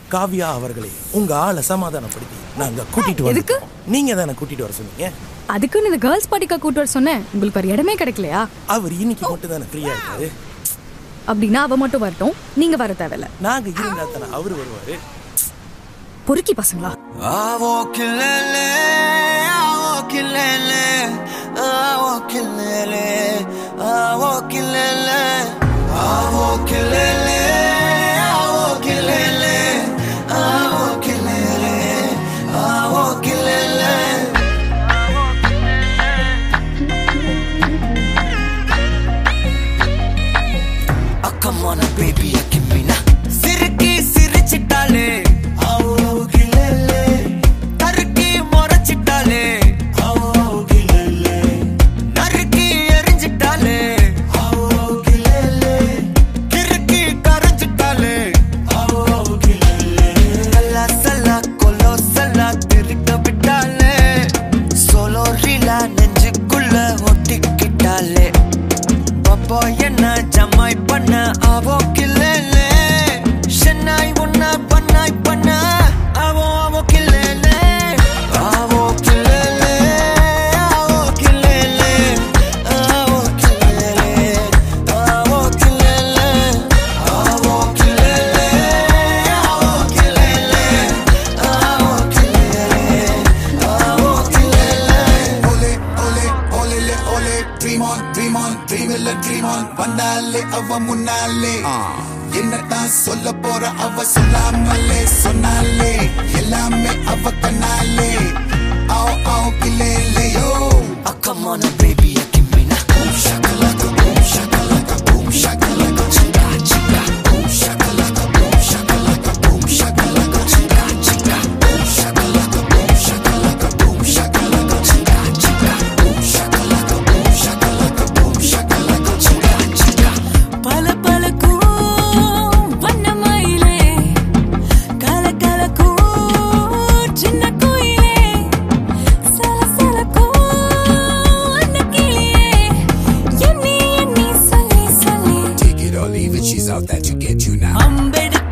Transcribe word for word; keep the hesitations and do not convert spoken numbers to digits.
காவியா அவர்களே, உங்க ஆளை சமாதானப்படுத்தி நாங்க கூட்டிட்டு வரோம். நீங்க தானே கூட்டிட்டு வர சொன்னீங்க. அதுக்குன்னு இந்த கேர்ள்ஸ் பார்ட்டிக்கா கூட்டு வர சொன்னேன். உங்களுக்கு ஒரு இடமே கிடைக்கலையா? அவர் இன்னைக்கு மட்டும் தானே ஃப்ரீயா இருக்காரு. அப்படின்னா அவ மட்டும் வரட்டும், நீங்க வர தேவையில்ல. நாங்க இருந்தா தானே அவரு வருவாரு. பொறுக்கி பசங்களா. ஆவோ கில்லேலே ஆவோ கில்லேலே ஆவோ கில்லேலே ஆவோ கில்லேலே ஆவோ கில்லேலே ஆவோ கில்லேலே ஆவோ கில்லேலே ஆவோ கில்லேலே. Come on baby, give me na sirki sirichitale avu avu kilele tarki morachitale avu avu kilele narki erinjitale avu avu kilele kirki karanjitale avu avu kilele salla salla kolo salla tirika vitale solo rila nenjukulla ottikittale papa enna jamai panna avo kilele shenai unna panai panna avo avo kilele avo kilele avo kilele avo kilele avo kilele avo kilele avo kilele avo kilele avo kilele. Ole ole ole le ole dream on dream on dream le dream on vanale ava munale என்னதான் சொல்ல போற அவ சொல்லாமலே சொன்னாலே எல்லாமே அவ கண்ணாலே ஆவ் ஆவ் கில்லேலையோ. Come on baby, give me na boom shakalaka boom shakalaka boom shakalaka chica chica boom shakalaka boom shakalaka boom shakalaka chica chica boom shakalaka boom shakalaka boom shakalaka chica chica boom shakalaka boom shakalaka boom shakalaka chica chica. Pala pala ku vannamaile kala kala ku chinna koile sala sala ku annakiliye yenni yenni sali sali Take it or leave it, she's out that you get you now. ambed